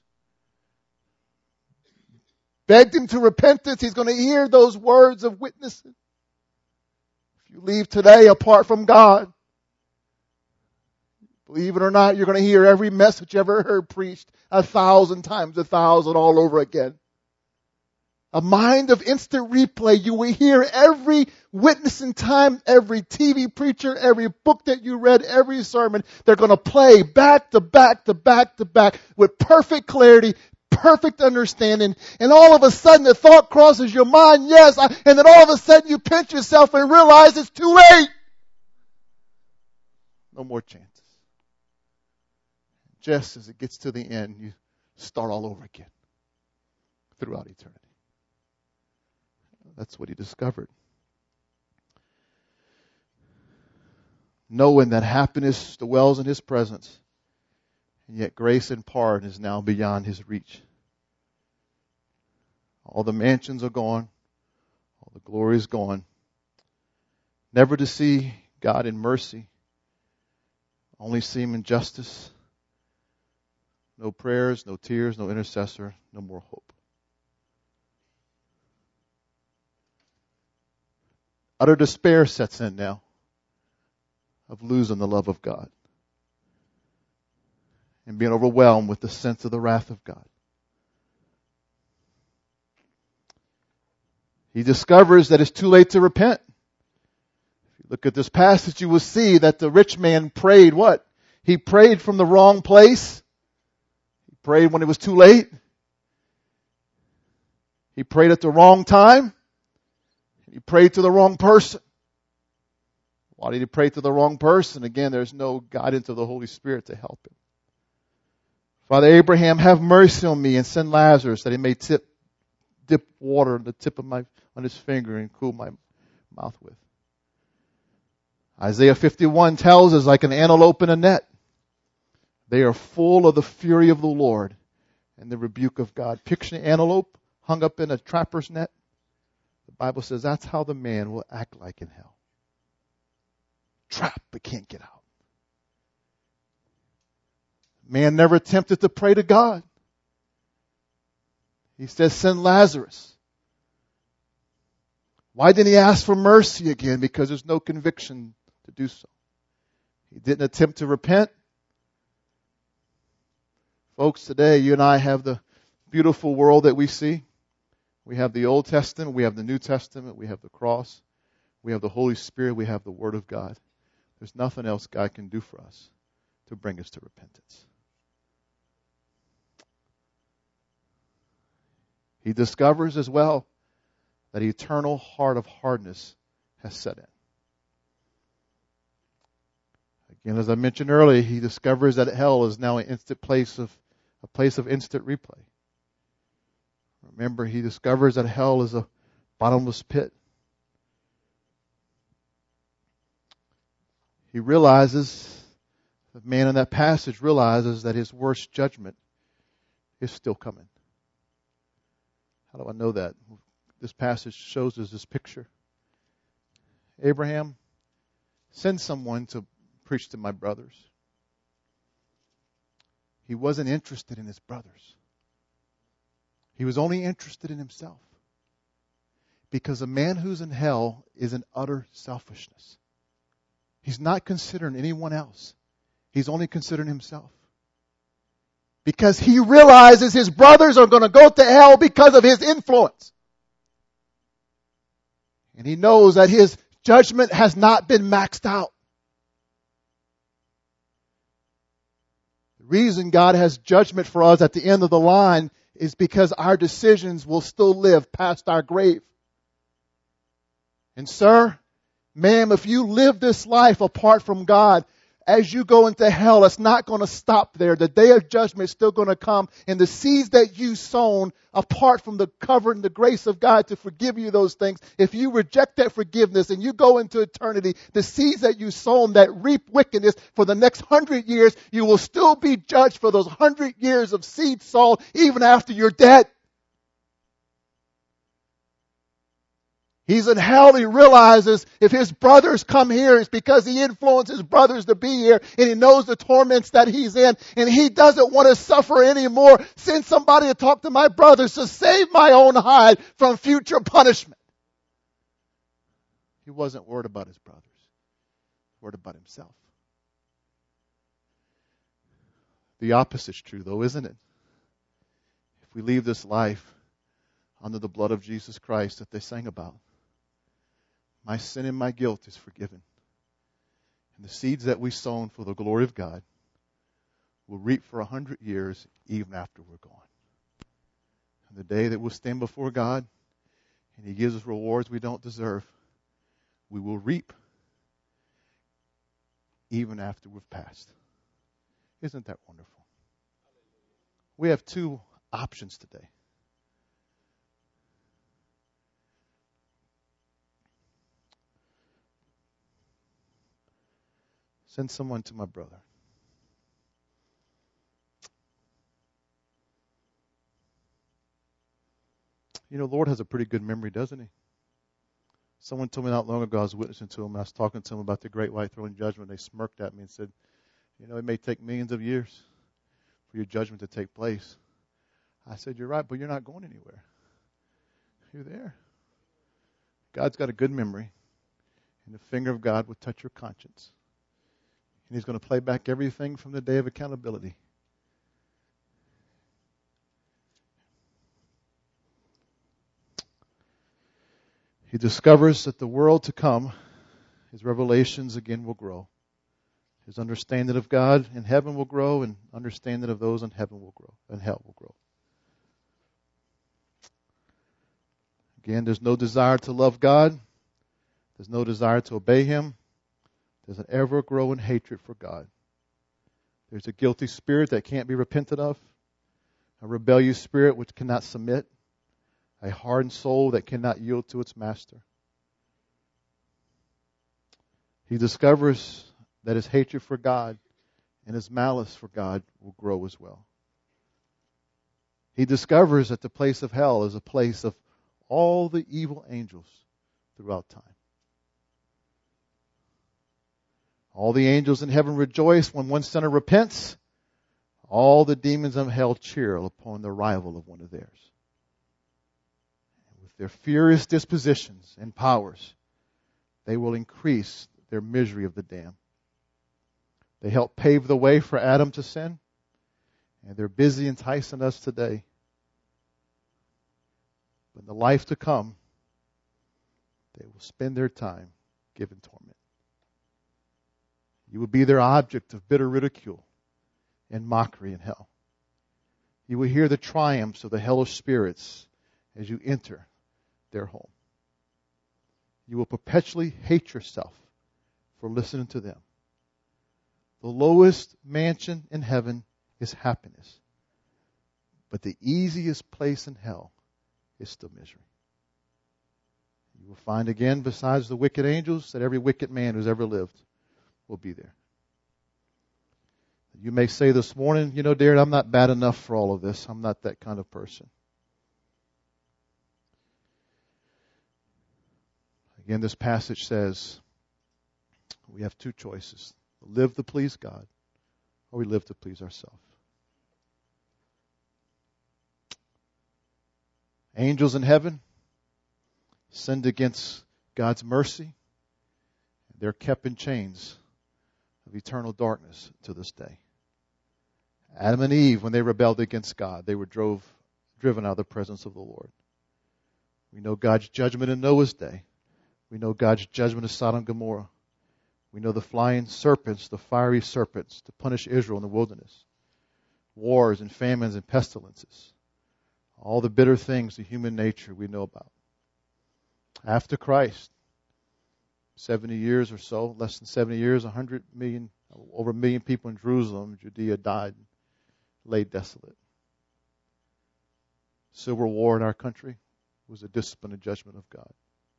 begged him to repentance, he's going to hear those words of witnessing. If you leave today apart from God, believe it or not, you're going to hear every message you ever heard preached a thousand times, a thousand all over again. A mind of instant replay. You will hear every witnessing time, every T V preacher, every book that you read, every sermon. They're going to play back to back to back to back with perfect clarity, perfect understanding. And all of a sudden the thought crosses your mind, yes, I, and then all of a sudden you pinch yourself and realize it's too late. No more chances. Just as it gets to the end, you start all over again throughout eternity. That's what he discovered. Knowing that happiness dwells in his presence, and yet grace and pardon is now beyond his reach. All the mansions are gone. All the glory is gone. Never to see God in mercy. Only see him in justice. No prayers, no tears, no intercessor, no more hope. Utter despair sets in now of losing the love of God and being overwhelmed with the sense of the wrath of God. He discovers that it's too late to repent. If you look at this passage, you will see that the rich man prayed what? He prayed from the wrong place. He prayed when it was too late. He prayed at the wrong time. He prayed to the wrong person. Why did he pray to the wrong person? Again, there's no guidance of the Holy Spirit to help him. Father Abraham, have mercy on me and send Lazarus that he may tip, dip water on the tip of my, on his finger and cool my mouth with. Isaiah fifty-one tells us like an antelope in a net. They are full of the fury of the Lord and the rebuke of God. Picture an antelope hung up in a trapper's net. The Bible says that's how the man will act like in hell. Trapped but can't get out. Man never attempted to pray to God. He says, send Lazarus. Why didn't he ask for mercy again? Because there's no conviction to do so. He didn't attempt to repent. Folks, today you and I have the beautiful world that we see. We have the Old Testament, we have the New Testament, we have the cross, we have the Holy Spirit, we have the Word of God. There's nothing else God can do for us to bring us to repentance. He discovers as well that the eternal heart of hardness has set in. Again, as I mentioned earlier, he discovers that hell is now an instant place of a place of instant replay. Remember, he discovers that hell is a bottomless pit. He realizes, the man in that passage realizes that his worst judgment is still coming. How do I know that? This passage shows us this picture. Abraham, send someone to preach to my brothers. He wasn't interested in his brothers. He was only interested in himself. Because a man who's in hell is in utter selfishness. He's not considering anyone else. He's only considering himself. Because he realizes his brothers are going to go to hell because of his influence. And he knows that his judgment has not been maxed out. The reason God has judgment for us at the end of the line is because our decisions will still live past our grave. And sir, ma'am, if you live this life apart from God, as you go into hell, it's not going to stop there. The day of judgment is still going to come. And the seeds that you sown apart from the cover and the grace of God to forgive you those things, if you reject that forgiveness and you go into eternity, the seeds that you sown that reap wickedness for the next hundred years, you will still be judged for those hundred years of seed sown even after you're dead. He's in hell. He realizes if his brothers come here, it's because he influenced his brothers to be here, and he knows the torments that he's in, and he doesn't want to suffer anymore. Send somebody to talk to my brothers to save my own hide from future punishment. He wasn't worried about his brothers. He was worried about himself. The opposite's true, though, isn't it? If we leave this life under the blood of Jesus Christ that they sang about, my sin and my guilt is forgiven. And the seeds that we sown for the glory of God will reap for a hundred years even after we're gone. And the day that we'll stand before God and He gives us rewards we don't deserve, we will reap even after we've passed. Isn't that wonderful? We have two options today. Send someone to my brother. You know, the Lord has a pretty good memory, doesn't He? Someone told me not long ago, I was witnessing to him, and I was talking to him about the great white throne judgment. They smirked at me and said, you know, it may take millions of years for your judgment to take place. I said, you're right, but you're not going anywhere. You're there. God's got a good memory, and the finger of God will touch your conscience. And He's going to play back everything from the day of accountability. He discovers that the world to come, his revelations again will grow. His understanding of God in heaven will grow, and understanding of those in heaven will grow, and hell will grow. Again, there's no desire to love God. There's no desire to obey Him. There's an ever-growing hatred for God. There's a guilty spirit that can't be repented of, a rebellious spirit which cannot submit, a hardened soul that cannot yield to its master. He discovers that his hatred for God and his malice for God will grow as well. He discovers that the place of hell is a place of all the evil angels throughout time. All the angels in heaven rejoice when one sinner repents. All the demons of hell cheer upon the arrival of one of theirs. And with their furious dispositions and powers, they will increase their misery of the damned. They help pave the way for Adam to sin, and they're busy enticing us today. But in the life to come, they will spend their time given torment. You will be their object of bitter ridicule and mockery in hell. You will hear the triumphs of the hellish spirits as you enter their home. You will perpetually hate yourself for listening to them. The lowest mansion in heaven is happiness, but the easiest place in hell is still misery. You will find again, besides the wicked angels, that every wicked man who's ever lived will be there. You may say this morning, you know, Darren, I'm not bad enough for all of this. I'm not that kind of person. Again, this passage says we have two choices. Live to please God, or we live to please ourselves. Angels in heaven sinned against God's mercy. They're kept in chains of eternal darkness to this day. Adam and Eve, when they rebelled against God, they were drove, driven out of the presence of the Lord. We know God's judgment in Noah's day. We know God's judgment of Sodom and Gomorrah. We know the flying serpents, the fiery serpents, to punish Israel in the wilderness. Wars and famines and pestilences. All the bitter things of human nature we know about. After Christ, seventy years or so, less than seventy years, one hundred million, over a million people in Jerusalem, Judea died, laid desolate. Civil war in our country was a discipline and judgment of God.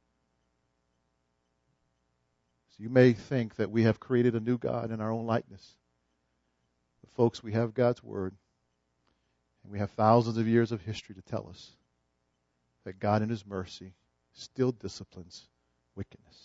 So you may think that we have created a new God in our own likeness. But folks, we have God's Word, and we have thousands of years of history to tell us that God in His mercy still disciplines wickedness.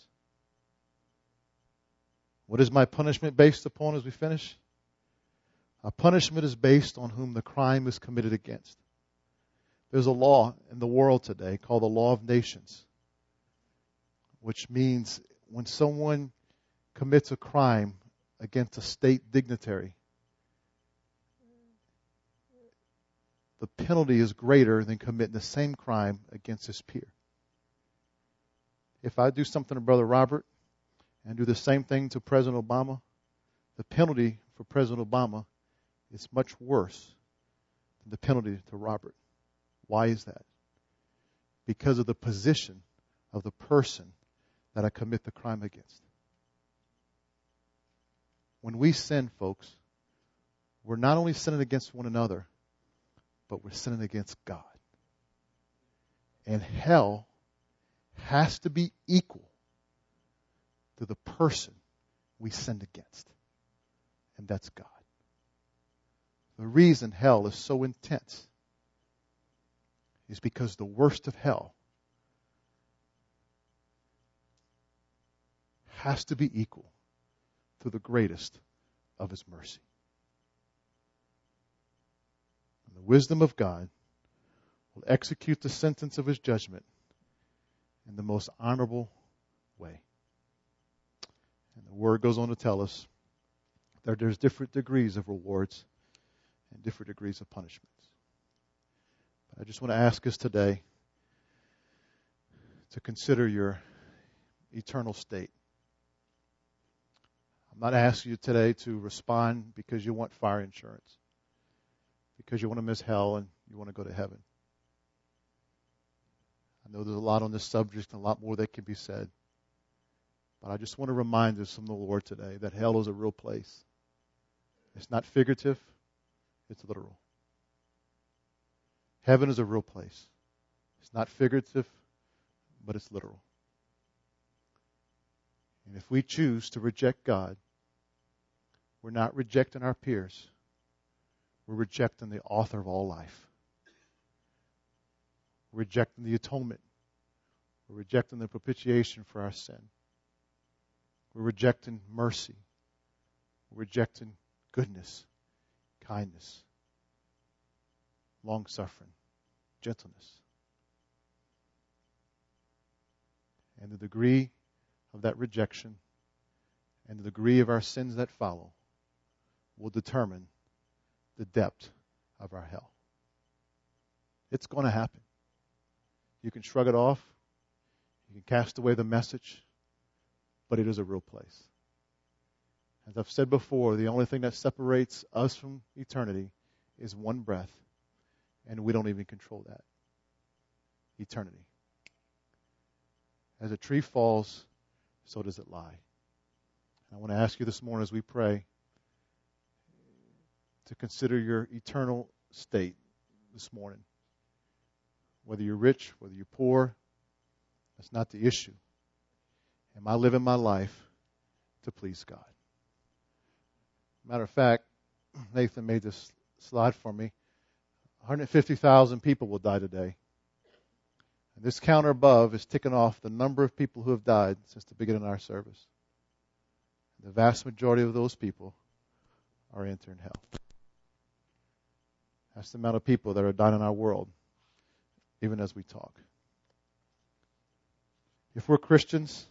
What is my punishment based upon as we finish? Our punishment is based on whom the crime is committed against. There's a law in the world today called the law of nations, which means when someone commits a crime against a state dignitary, the penalty is greater than committing the same crime against his peer. If I do something to Brother Robert and do the same thing to President Obama, the penalty for President Obama is much worse than the penalty to Robert. Why is that? Because of the position of the person that I commit the crime against. When we sin, folks, we're not only sinning against one another, but we're sinning against God. And hell has to be equal to the person we sinned against. And that's God. The reason hell is so intense is because the worst of hell has to be equal to the greatest of His mercy. And the wisdom of God will execute the sentence of His judgment in the most honorable way. And the Word goes on to tell us that there's different degrees of rewards and different degrees of punishments. But I just want to ask us today to consider your eternal state. I'm not asking you today to respond because you want fire insurance, because you want to miss hell and you want to go to heaven. I know there's a lot on this subject and a lot more that can be said. But I just want to remind us from the Lord today that hell is a real place. It's not figurative, it's literal. Heaven is a real place. It's not figurative, but it's literal. And if we choose to reject God, we're not rejecting our peers. We're rejecting the author of all life. We're rejecting the atonement. We're rejecting the propitiation for our sin. We're rejecting mercy. We're rejecting goodness, kindness, long-suffering, gentleness. And the degree of that rejection and the degree of our sins that follow will determine the depth of our hell. It's going to happen. You can shrug it off. You can cast away the message. But it is a real place. As I've said before, the only thing that separates us from eternity is one breath. And we don't even control that. Eternity. As a tree falls, so does it lie. I want to ask you this morning as we pray to consider your eternal state this morning. Whether you're rich, whether you're poor, that's not the issue. Am I living my life to please God? Matter of fact, Nathan made this slide for me. one hundred fifty thousand people will die today. And this counter above is ticking off the number of people who have died since the beginning of our service. The vast majority of those people are entering hell. That's the amount of people that are dying in our world, even as we talk. If we're Christians,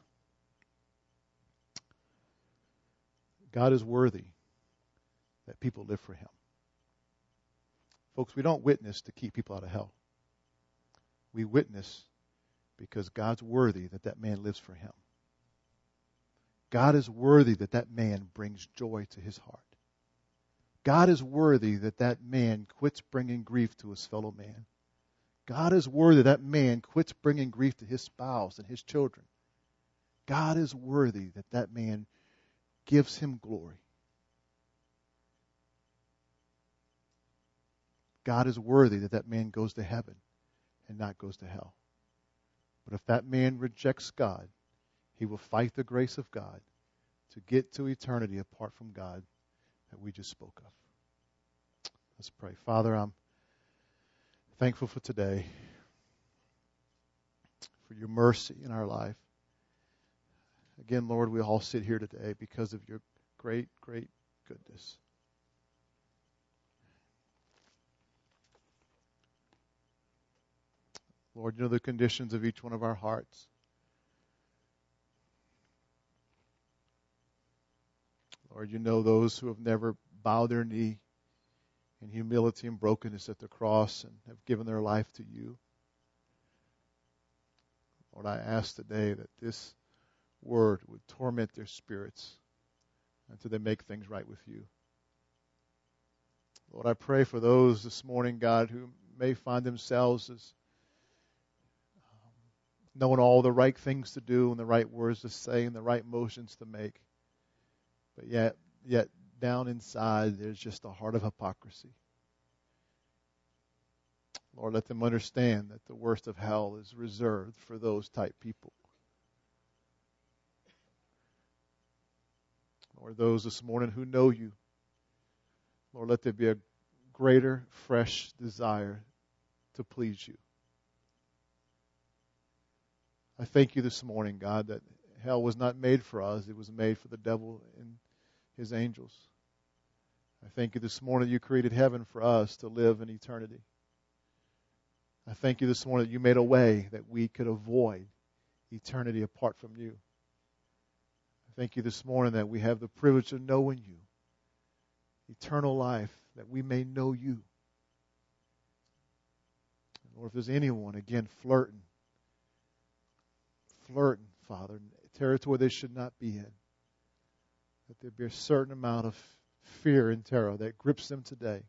God is worthy that people live for him. Folks, we don't witness to keep people out of hell. We witness because God's worthy that that man lives for him. God is worthy that that man brings joy to his heart. God is worthy that that man quits bringing grief to his fellow man. God is worthy that man quits bringing grief to his spouse and his children. God is worthy that that man gives him glory. God is worthy that that man goes to heaven and not goes to hell. But if that man rejects God, he will fight the grace of God to get to eternity apart from God that we just spoke of. Let's pray. Father, I'm thankful for today, for your mercy in our life. Again, Lord, we all sit here today because of your great, great goodness. Lord, you know the conditions of each one of our hearts. Lord, you know those who have never bowed their knee in humility and brokenness at the cross and have given their life to you. Lord, I ask today that this word would torment their spirits until they make things right with you. Lord, I pray for those this morning, God, who may find themselves as um, knowing all the right things to do and the right words to say and the right motions to make. But yet, yet down inside, there's just a heart of hypocrisy. Lord, let them understand that the worst of hell is reserved for those type people. Lord, those this morning who know you, Lord, let there be a greater, fresh desire to please you. I thank you this morning, God, that hell was not made for us. It was made for the devil and his angels. I thank you this morning you created heaven for us to live in eternity. I thank you this morning that you made a way that we could avoid eternity apart from you. I thank you this morning that we have the privilege of knowing you, eternal life, that we may know you. Or if there's anyone, again, flirting, flirting, Father, territory they should not be in, that there be a certain amount of fear and terror that grips them today,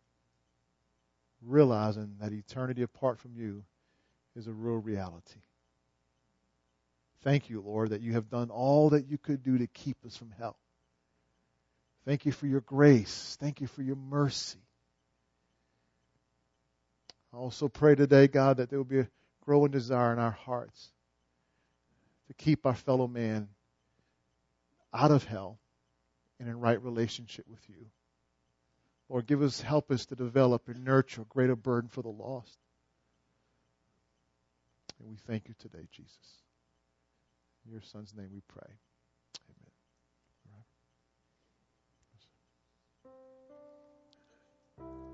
realizing that eternity apart from you is a real reality. Thank you, Lord, that you have done all that you could do to keep us from hell. Thank you for your grace. Thank you for your mercy. I also pray today, God, that there will be a growing desire in our hearts to keep our fellow man out of hell and in right relationship with you. Lord, give us, help us to develop and nurture a greater burden for the lost. And we thank you today, Jesus. In your Son's name we pray. Amen. All right.